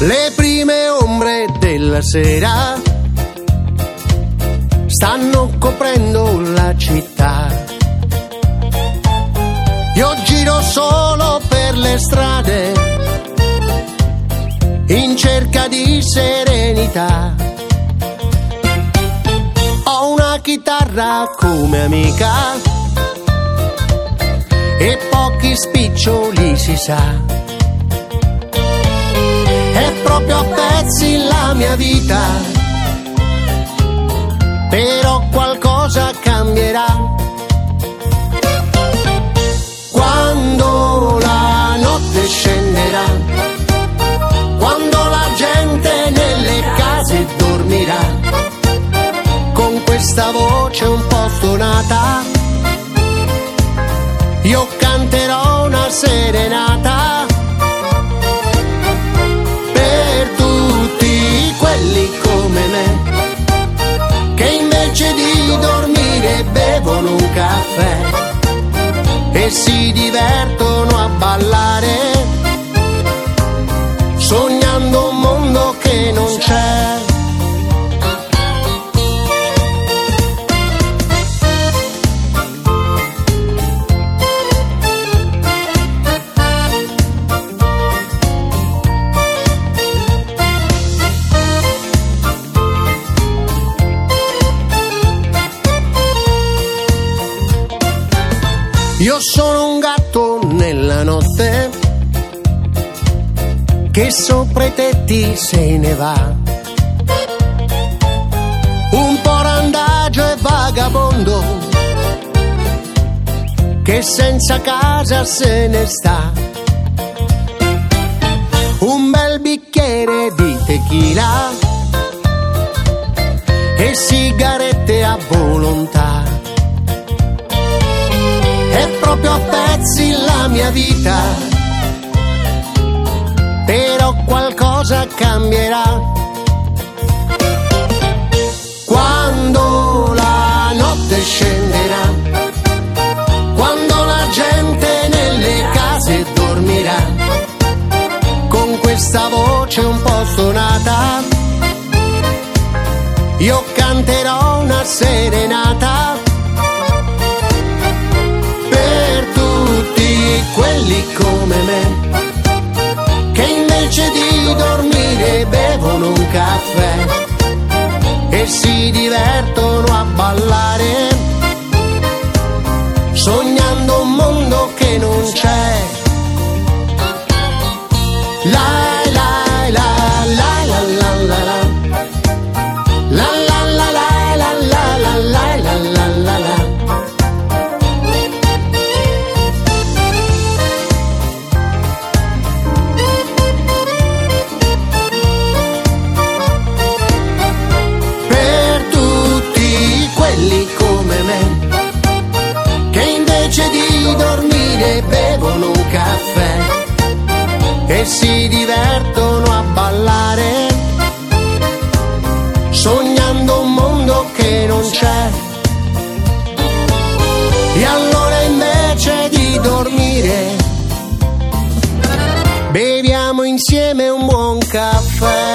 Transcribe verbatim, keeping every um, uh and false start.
Le prime ombre della sera stanno coprendo la città. Io giro solo per le strade in cerca di serenità. Ho una chitarra come amica e pochi spiccioli si sa. È proprio a pezzi la mia vita, però qualcosa cambierà. Quando la notte scenderà, quando la gente nelle case dormirà, con questa voce un po' stonata, io canterò una serenata. Quelli come me, che invece di dormire bevono un caffè e si divertono a ballare, sognando un mondo che non c'è. Io sono un gatto nella notte che sopra i tetti se ne va, un po' randagio e vagabondo che senza casa se ne sta. Un bel bicchiere di tequila e sigarette a volontà. È proprio a pezzi la mia vita, però qualcosa cambierà. Quando la notte scenderà, quando la gente nelle case dormirà, con questa voce un po' stonata, io canterò una serenata. Quelli come me, che invece di dormire bevono un caffè e si divertono a ballare, sognando un mondo che non c'è. La la la la la la la la la la la la la la la la la la. Quelli come me, che invece di dormire bevono un caffè e si divertono a ballare, sognando un mondo che non c'è. E allora invece di dormire beviamo insieme un buon caffè.